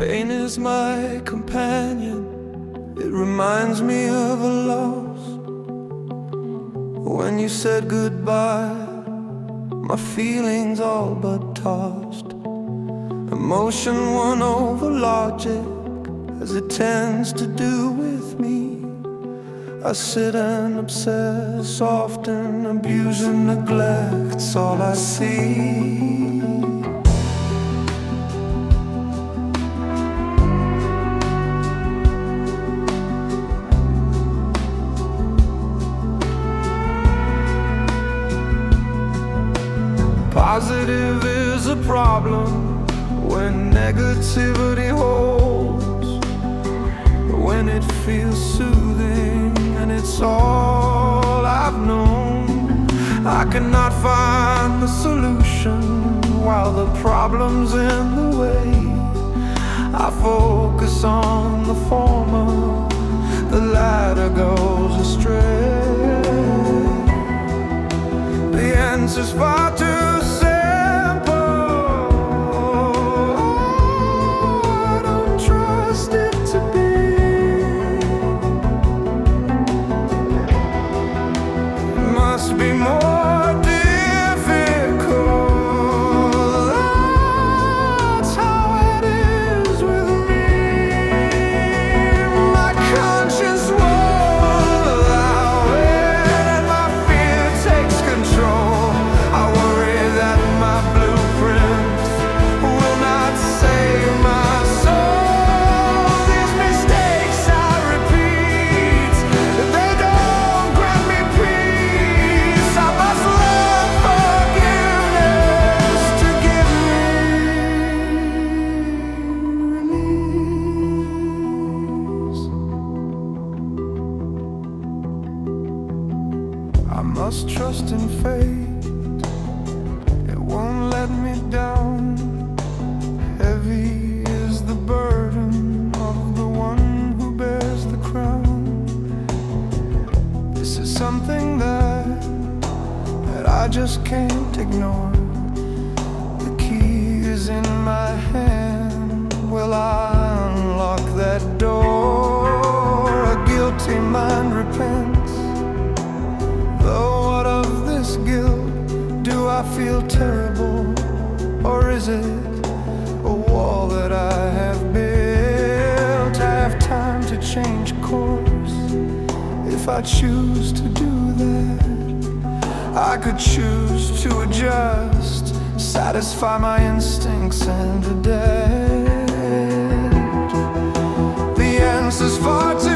Pain is my companion. It reminds me of a loss. When you said goodbye, my feelings all but tossed. Emotion won over logic, as it tends to do with me. I sit and obsess, often abuse and neglect's all I see. Positive is a problem when negativity holds, when it feels soothing and it's all I've known. I cannot find the solution while the problem's in the way. I focus on the former, the latter goes astray. The answer's far too simple. I don't trust it to be. It must be more difficult. That's how it is with me. My conscience won't allow it, and my fear takes control. I worry that my blueprints will not save my soul. These mistakes I repeat, they don't grant me peace. I must learn forgiveness to give me release. I must trust in fate, it won't let me down. Heavy is the burden of the one who bears the crown. This is something that I just can't ignore. The key is in my hand. Will I unlock that door? A guilty mind repents. Though what of this guilt? Do I feel terrible? Or is it a wall that I have built? I have time to change course if I choose to do that. I could choose to adjust, satisfy my instincts and adapt. The answer's far too